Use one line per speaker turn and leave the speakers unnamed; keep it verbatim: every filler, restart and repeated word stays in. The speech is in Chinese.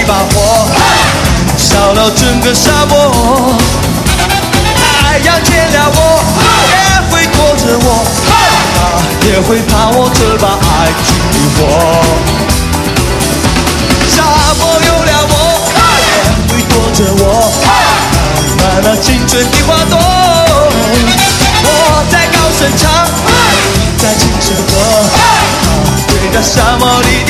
把火，烧了整个沙漠。太阳见了我，也会躲着我，他也会怕我这把爱激活。沙漠有了我，也会躲着我，慢慢青春的花朵。我在高声唱，在轻声和，对着沙漠里。